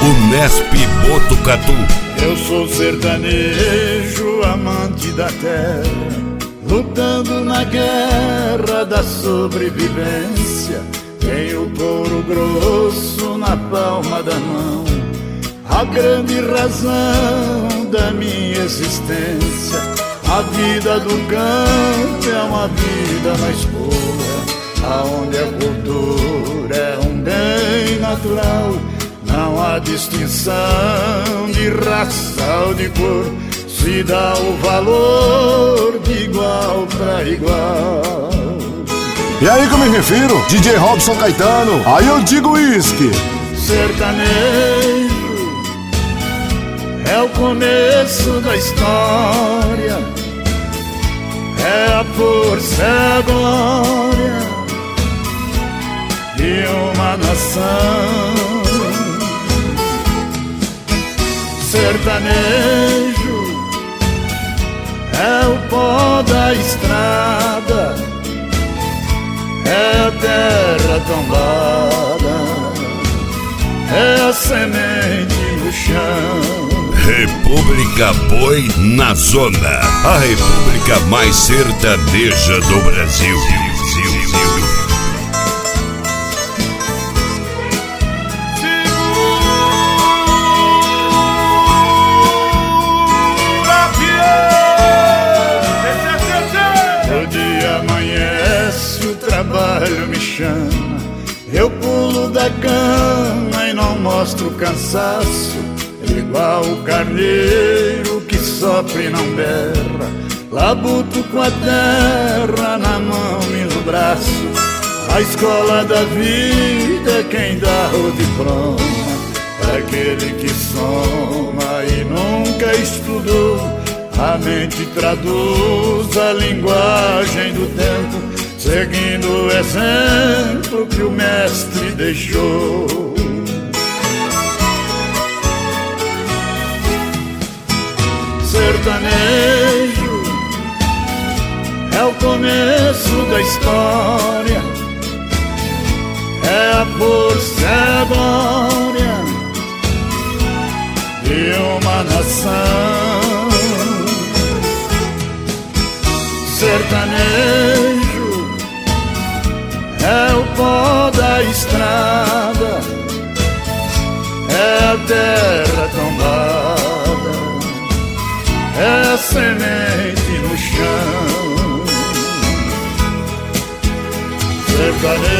Unesp Botucatu. Eu sou sertanejo, amante da terra, lutando na guerra da sobrevivência. Tenho couro grosso na palma da mão, a grande razão da minha existência. A vida do campo é uma vida mais pura, aonde a cultura é um bem natural. Não há distinção de raça ou de cor, se dá o valor de igual para igual. E aí que eu me refiro, DJ Robson Caetano, aí eu digo uísque. Sertanejo é o começo da história, é a força, é a glória de uma nação. Sertanejo é o pó da estrada, é a terra tombada, é a semente no chão. República Boi na Zona, a república mais sertaneja do Brasil. O dia amanhece, o trabalho me chama, eu pulo da cama e não mostro cansaço. Igual o carneiro que sofre e não berra, labuto com a terra na mão e no braço. A escola da vida é quem dá o diploma, é aquele que soma e nunca estudou. A mente traduz a linguagem do tempo, seguindo o exemplo que o mestre deixou. Sertanejo é o começo da história, é a força, é a glória de uma nação. Sertanejo é o pó da estrada, é a terra tombada, é a semente no chão. Sertanejo